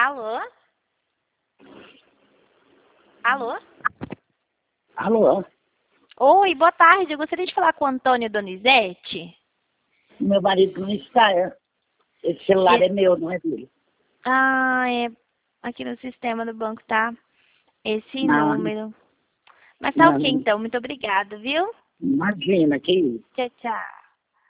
Alô? Alô? Alô? Oi, boa tarde. Eu gostaria de falar com o Antônio Donizete. Meu marido não está. Esse celular é meu, não é dele. Ah, é. Aqui no sistema do banco tá esse Não, número. Mas tá ok não, então. Muito obrigada, viu? imagina que isso. Tchau, tchau.